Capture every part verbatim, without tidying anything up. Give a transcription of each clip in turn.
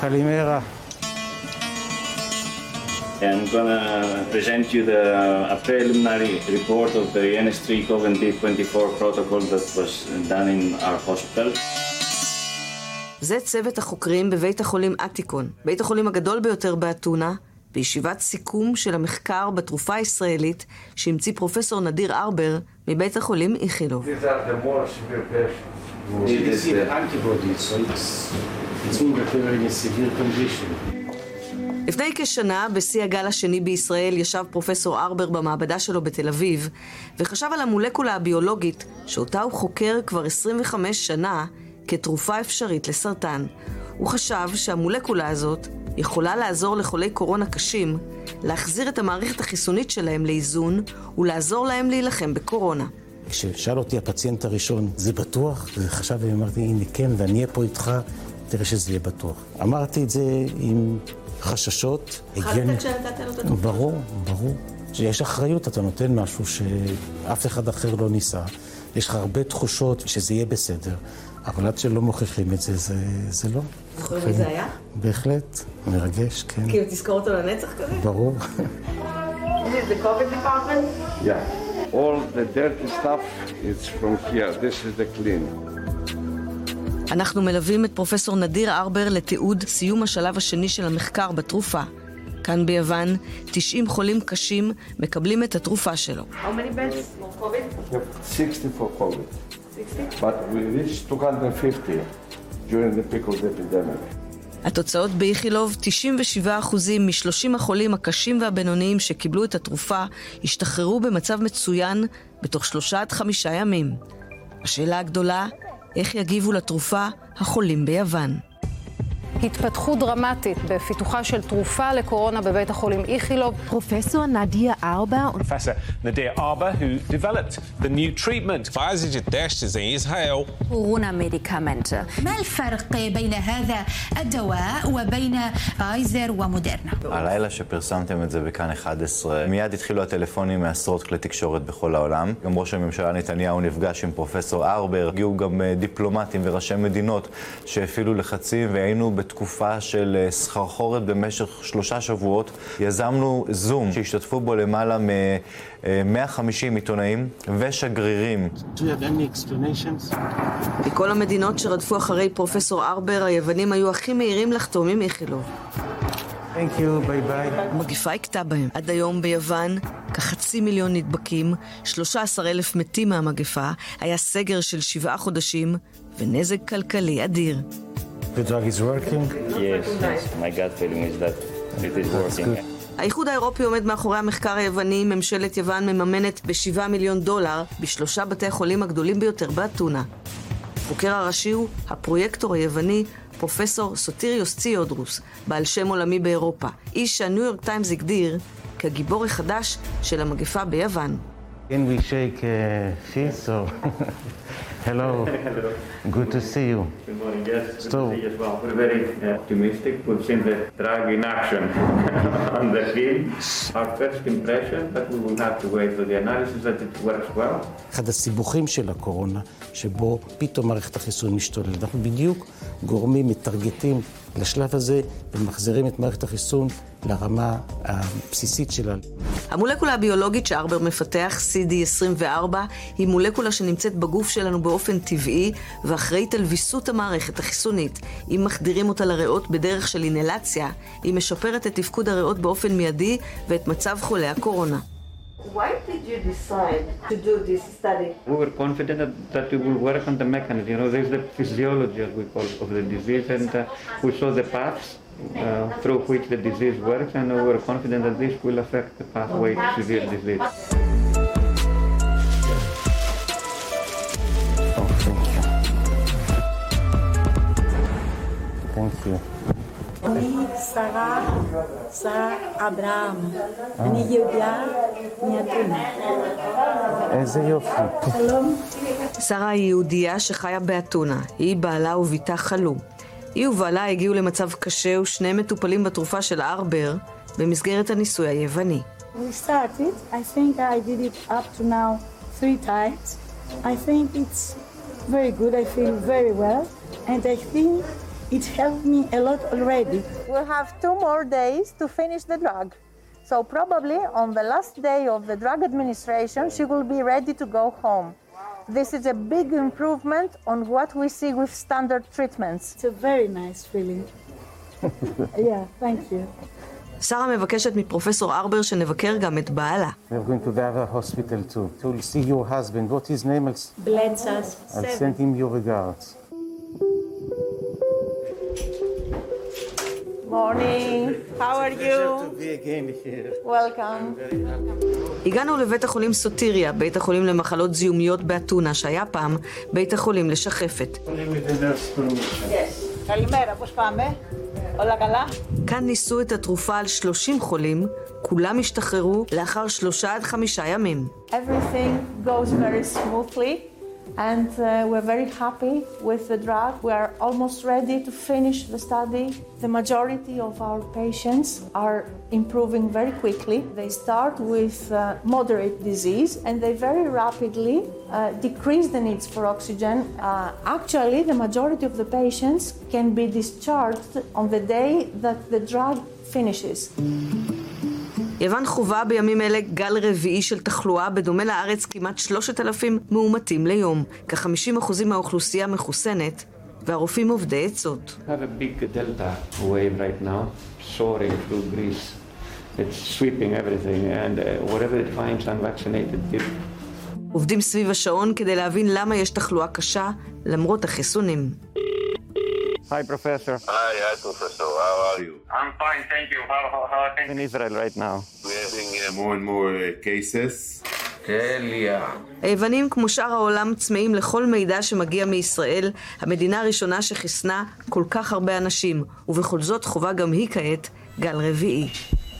Kalimera. I'm going to present you the, a preliminary report of the N S three COVID twenty-four protocol that was done in our hospital. זה צוות החוקרים בבית החולים אתיקון, בית החולים הגדול ביותר באתונה, בישיבת סיכום של המחקר בתרופה הישראלית שהמציא פרופסור נדיר ארבר מבית החולים איכילוב. These are the more severe patients. We receive antibodies, so it's, it's mean that they're in a severe condition. לפני כשנה, בשיא הגל השני בישראל, ישב פרופסור ארבר במעבדה שלו בתל אביב, וחשב על המולקולה הביולוגית, שאותה הוא חוקר כבר עשרים וחמש שנה, כתרופה אפשרית לסרטן. הוא חשב שהמולקולה הזאת יכולה לעזור לחולי קורונה קשים, להחזיר את המערכת החיסונית שלהם לאיזון, ולעזור להם להילחם בקורונה. כששאל אותי הפציינט הראשון, זה בטוח? וחשב ואמרתי, הנה כן, ואני אהיה פה איתך, תראה שזה יהיה בטוח. אמרתי את זה עם חששות. חלטת שנתת לו את התרופה? ברור, ברור. שיש אחריות, אתה נותן משהו שאף אחד אחר לא ניסה. יש לך הרבה תחושות שזה יהיה בסדר, אבל עד שלא מוכיחים את זה, זה, זה לא. זוכר מי זה היה? בהחלט, מרגש, כן. כאילו תזכור אותו לנצח כזה? ברור. This is the COVID department? Yeah. All the dirty stuff is from here. This is the clean. אנחנו מלווים את פרופסור נדיר ארבר לתיעוד סיום השלב השני של המחקר בתרופה. כאן ביוון, תשעים חולים קשים מקבלים את התרופה שלו. How many beds for COVID? sixty for COVID. sixty? But we reached two hundred fifty during the peak of the epidemic. התוצאות באיכילוב, תשעים ושבעה אחוזים משלושים החולים הקשים והבינוניים שקיבלו את התרופה, השתחררו במצב מצוין בתוך שלושה עד חמישה ימים. השאלה הגדולה, איך יגיבו לתרופה החולים ביוון? התפתחות דרמטית בפיתוחה של תרופה לקורונה בבית החולים איכילוב. פרופסור נדיר ארבר. Professor Nadir Arber, who developed the new treatment. Pfizer de testes em Israel. קורונה מדיקמנט. ما الفرق بين هذا الدواء وبين فايزر ومودرنا? הלילה שפרסמתם את זה בכאן אחת עשרה, מיד התחילו הטלפונים מעשרות כלי תקשורת בכל העולם. גם ראש הממשלה נתניהו נפגש עם פרופסור ארבר, הגיעו גם דיפלומטים וראשי מדינות שהפעילו לחצים, והיינו בתקופה של סחרחורת במשך שלושה שבועות. יזמנו זום שהשתתפו בו למעלה מ-מאה וחמישים עיתונאים ושגרירים. Do you have any explanations? בכל המדינות שרדפו אחרי פרופסור ארבר, היוונים היו הכי מהירים לחתום עם איכילוב. Thank you, bye bye. המגפה הכתה בהם. עד היום ביוון, כחצי מיליון נדבקים, שלושה עשר אלף מתים מהמגפה, היה סגר של שבעה חודשים, ונזק כלכלי אדיר. The drug is working? Yes, yes. My gut feeling is that it is working. האיחוד האירופי עומד מאחורי המחקר היווני. ממשלת יוון מממנת בשבעה מיליון דולר בשלושה בתי החולים הגדולים ביותר באתונה. החוקר הראשי הוא הפרויקטור היווני, פרופסור סוטיריוס ציודרוס, בעל שם עולמי באירופה, איש שהניו יורק טיימס הגדיר כגיבור החדש של המגפה ביוון. Can we shake uh, feet? So, hello. Hello. Good to see you. Good morning. Yes, good So, to see you as well. We're very uh, optimistic. We've seen the drug in action on the field. Our first impression that we will have to wait for the analysis that it works well. אחד הסיבוכים של הקורונה, שבו פתאום מערכת החיסון משתוללת. אנחנו בדיוק גורמים, מתרגטים לשלב הזה, ומחזירים את מערכת החיסון לרמה הבסיסית שלה. המולקולה הביולוגית שארבר מפתח, סי די עשרים וארבע, היא מולקולה שנמצאת בגוף שלנו באופן טבעי, ואחראית על ויסות המערכת החיסונית. אם מחדירים אותה לריאות בדרך של אינלציה, היא משפרת את תפקוד הריאות באופן מיידי ואת מצב חולי הקורונה. Why did you decide to do this study? We were confident that, that we will work on the mechanism. You know, there's the physiology, as we call it, of the disease, and uh, we saw the paths uh, through which the disease works, and we were confident that this will affect the pathway to severe disease. Oh, thank you. Thank you. אני שרה, שרה אברהם. אני יהודיה מאתונה. איזה יופי. שלום. שרה היא יהודייה שחיה באתונה. היא בעלה וביתה חלו. היא ובעלה הגיעו למצב קשה ושני מטופלים בתרופה של ארבר במסגרת הניסוי היווני. We started. I think I did it up to now three times. I think it's very good. I feel very well. And I think It helped me a lot already. We'll have two more days to finish the drug. So probably on the last day of the drug administration, she will be ready to go home. This is a big improvement on what we see with standard treatments. It's a very nice feeling. Yeah, thank you. שרה מבקשת מפרופסור ארבר שנבקר גם את בעלה. We're going to the other hospital too. To see your husband. What his name is? Bledzas. I'll send him your regards. Morning. How are you? To be again here. Welcome. הגענו לבית החולים סוטיריה, בית החולים למחלות זיהומיות באתונה, שהיה פעם בית החולים לשחפת. Καλημέρα, πώς πάμε? όλα καλά? כאן ניסו את התרופה על שלושים חולים, כולם השתחררו לאחר שלושה עד חמישה ימים. Everything goes very smoothly and uh, we're very happy with the drug. We are almost ready to finish the study. The majority of our patients are improving very quickly. They start with uh, moderate disease and they very rapidly uh, decrease the needs for oxygen. Uh, actually, the majority of the patients can be discharged on the day that the drug finishes. יוון חווה בימים אלה גל רביעי של תחלואה, בדומה לארץ כמעט שלושת אלפים מאומתים ליום. כ-חמישים אחוז מהאוכלוסייה מחוסנת, והרופאים עובדי עצות. We have a big delta wave right now, soaring through Greece. It's sweeping everything, and uh, whatever it finds unvaccinated people. עובדים סביב השעון כדי להבין למה יש תחלואה קשה, למרות החיסונים. Hi, Professor. Hi, hi, Professor. How are you? I'm fine, thank you. How, how, how are things? In Israel right now. We're having uh, more and more uh, cases. Telia. היוונים כמו שאר העולם צמאים לכל מידע שמגיע מישראל, המדינה הראשונה שחיסנה כל כך הרבה אנשים, ובכל זאת חובה גם היא כעת גל רביעי.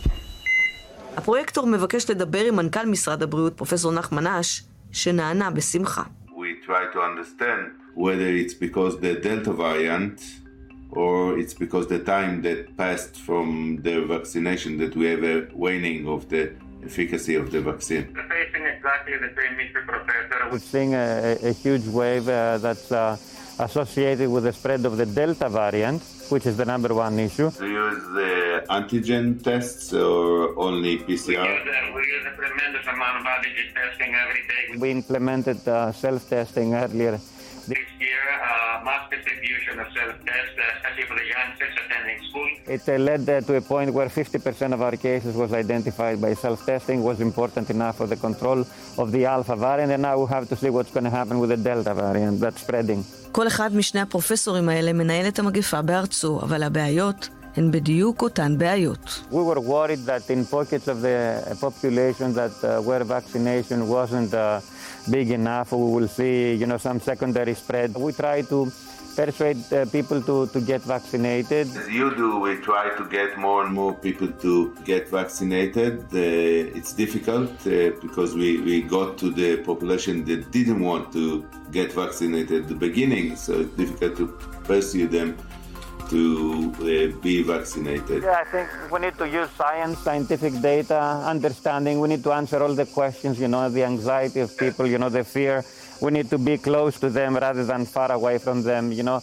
הפרויקטור מבקש לדבר עם מנכ"ל משרד הבריאות, פרופסור נחמן אש, שנענה בשמחה. We try to understand whether it's because the Delta variant or it's because the time that passed from the vaccination that we have a waning of the efficacy of the vaccine. We're facing exactly the same issue, Professor. We're seeing a, a huge wave uh, that's uh, associated with the spread of the Delta variant, which is the number one issue. Do you use the antigen tests or only P C R? We use, uh, we use a tremendous amount of antigen testing every day. We implemented uh, self-testing earlier. This year, uh, mass distribution of self-tests, uh, especially for the youngsters attending school. It uh, led uh, to a point where fifty percent of our cases was identified by self-testing, was important enough for the control of the Alpha variant, and now we have to see what's going to happen with the Delta variant that's spreading. כל אחד משני הפרופסורים האלה מנהל את המגפה בארצו, אבל הבעיות הן בדיוק אותן בעיות. We were worried that in pockets of the population that uh, where vaccination wasn't uh, big enough, we will see, you know, some secondary spread. We try to persuade uh, people to, to get vaccinated. As you do, we try to get more and more people to get vaccinated. Uh, it's difficult uh, because we, we got to the population that didn't want to get vaccinated at the beginning, so it's difficult to pursue them to uh, be vaccinated. Yeah, I think we need to use science, scientific data, understanding. We need to answer all the questions, you know, the anxiety of people, you know, the fear. We need to be close to them rather than far away from them, you know.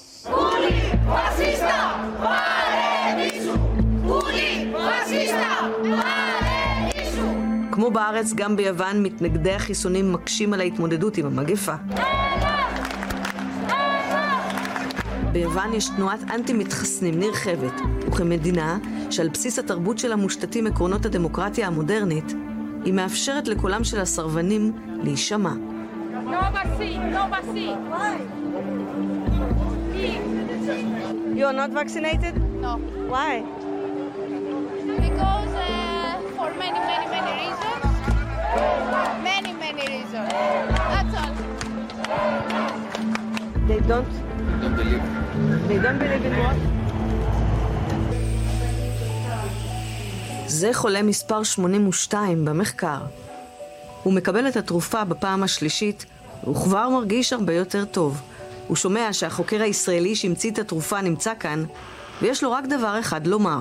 כמו בארץ, גם ביוון מתנגדי החיסונים מקשים על ההתמודדות עם המגפה. ביוון יש תנועת אנטי-מתחסנים נרחבת, וכמדינה שעל בסיס התרבות שלה מושתתים עקרונות הדמוקרטיה המודרנית, היא מאפשרת לקולם של הסרבנים להישמע. No vaccine, no vaccine. Why? You are not vaccinated? No. Why? Because uh, for many, many, many reasons. Many, many reasons. That's all. They don't? Don't believe. They don't believe in what? זה חולה מספר שמונים ושתיים במחקר. הוא מקבל את התרופה בפעם השלישית, הוא כבר מרגיש הרבה יותר טוב. הוא שומע שהחוקר הישראלי שהמציא את התרופה נמצא כאן, ויש לו רק דבר אחד לומר.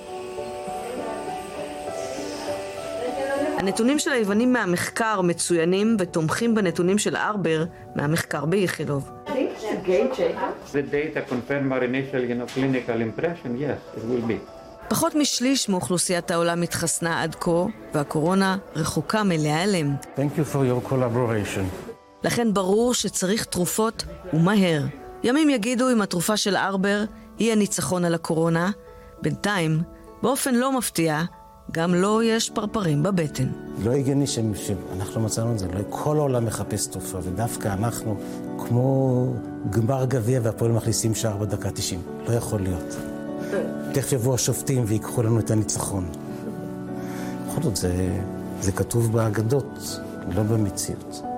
הנתונים של היוונים מהמחקר מצוינים ותומכים בנתונים של ארבר מהמחקר באיכילוב. game changer? The data confirm our initial, you know, clinical impression. Yes, it will be. פחות משליש מאוכלוסיית העולם התחסנה עד כה, והקורונה רחוקה מלהיעלם. Thank you for your collaboration. לכן ברור שצריך תרופות ומהר. ימים יגידו אם התרופה של ארבר היא הניצחון על הקורונה. בינתיים, באופן לא מפתיע, גם לא יש פרפרים בבטן. לא הגיוני שאנחנו מצאנו את זה, לא כל העולם מחפש תרופה, ודווקא אנחנו, כמו גמר גביע והפועל מכניסים שער בדקה תשעים. לא יכול להיות. תכף יבואו השופטים ויקחו לנו את הניצחון. בכל זאת, זה, זה כתוב באגדות, לא במציאות.